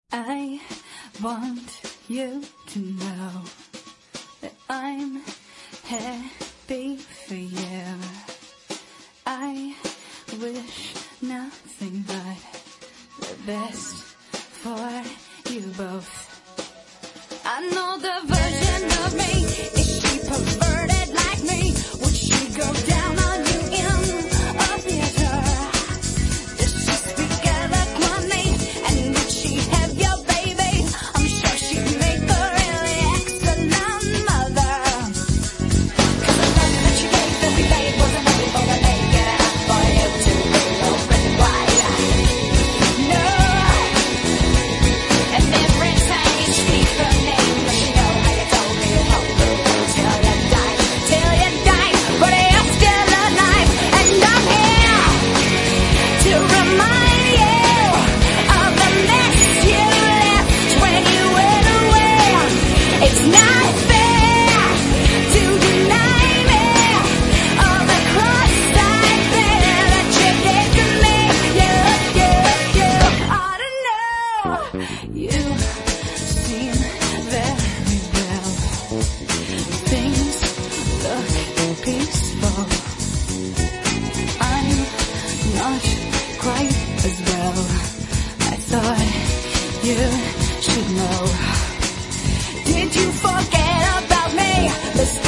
I want you to know that I'm happy for you. I wish nothing but the best for you both. I know the version of me, is she perverted like me? Would she go down on you in a theater? Does she speak eloquently? And would she have your baby? I'm sure she'd make a really excellent mother. 'Cause the love that she gave that we laid wasn't nothing but a naked up for you to be open wide. No, and every time you speak her name, does she know how you told me you hope to live till you die, but you're still alive, and I'm here to remind you of the mess you left when you went away. It's not fair to deny me all the cross I bear that you gave to me. You ought to know. You seem very well. Things look peaceful. I'm not quite as well. I thought you should know. Did you forget about me?